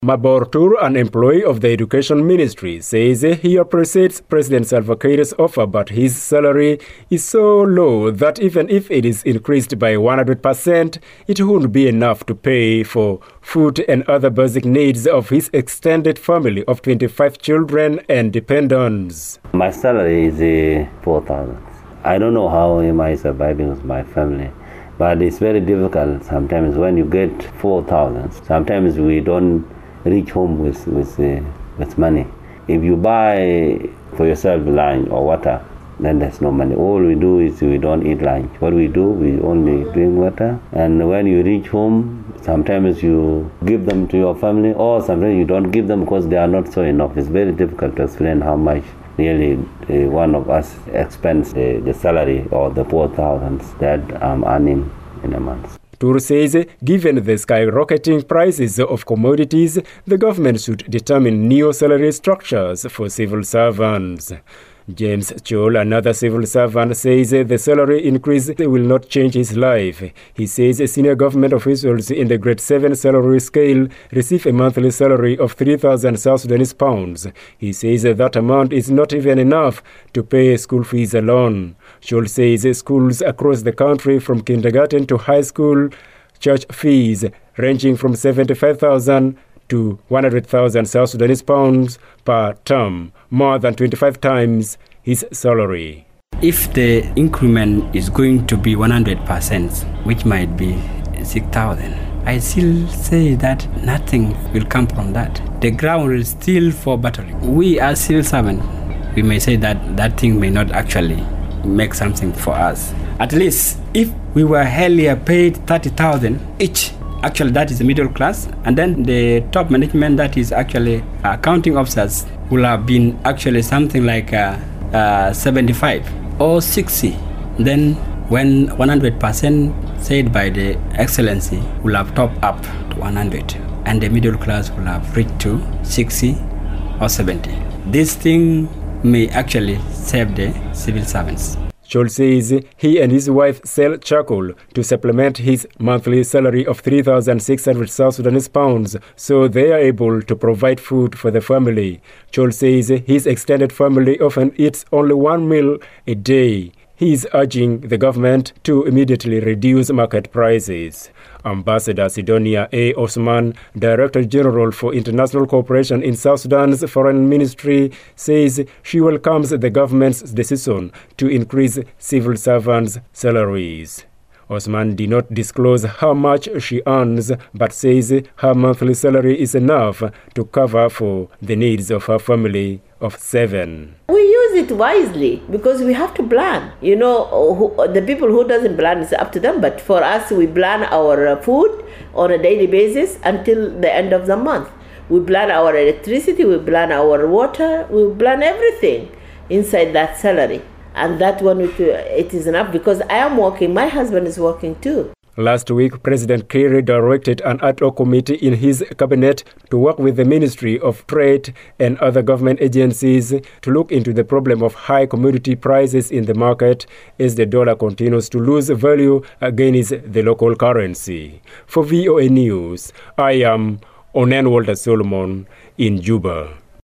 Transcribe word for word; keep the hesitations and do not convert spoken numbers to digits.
Mabortur, an employee of the Education Ministry, says he appreciates President Salva Kiir's offer, but his salary is so low that even if it is increased by one hundred percent, it wouldn't be enough to pay for food and other basic needs of his extended family of twenty-five children and dependents. My salary is uh, four thousand. I don't know how am I surviving with my family, but it's very difficult sometimes when you get four thousand. Sometimes we don't reach home with with uh, with money. If you buy for yourself lunch or water, then there's no money. All we do is we don't eat lunch. What we do, we only drink water. And when you reach home, sometimes you give them to your family, or sometimes you don't give them because they are not so enough. It's very difficult to explain how much really uh, one of us expends the, the salary or the four thousands that I'm earning in a month. Tur says, given the skyrocketing prices of commodities, the government should determine new salary structures for civil servants. James Chol, another civil servant, says the salary increase will not change his life. He says senior government officials in the grade seven salary scale receive a monthly salary of three thousand South Sudanese pounds. He says that amount is not even enough to pay school fees alone. Chol says schools across the country from kindergarten to high school charge fees ranging from seventy-five thousand to one hundred thousand South Sudanese pounds per term, more than twenty-five times his salary. If the increment is going to be one hundred percent, which might be six thousand, I still say that nothing will come from that. The ground is still for battering. We are civil servants. We may say that that thing may not actually make something for us. At least if we were earlier paid thirty thousand each, actually that is the middle class, and then the top management, that is actually accounting officers, will have been actually something like uh, uh, seventy-five or sixty. Then when one hundred percent said by the excellency will have topped up to one hundred, and the middle class will have reached to sixty or seventy. This thing may actually save the civil servants. Chol says he and his wife sell charcoal to supplement his monthly salary of three thousand six hundred South Sudanese pounds, so they are able to provide food for the family. Chol says his extended family often eats only one meal a day. He is urging the government to immediately reduce market prices. Ambassador Sidonia A. Osman, Director General for International Cooperation in South Sudan's Foreign Ministry, says she welcomes the government's decision to increase civil servants' salaries. Osman did not disclose how much she earns, but says her monthly salary is enough to cover for the needs of her family of seven. We use it wisely because we have to plan. You know, who, the people who doesn't plan, it's up to them. But for us, we plan our food on a daily basis until the end of the month. We plan our electricity, we plan our water, we plan everything inside that salary. And that one, it is enough because I am working, my husband is working too. Last week, President Kiir directed an ad hoc committee in his cabinet to work with the Ministry of Trade and other government agencies to look into the problem of high commodity prices in the market as the dollar continues to lose value against the local currency. For V O A News, I am Onen Walter Solomon in Juba.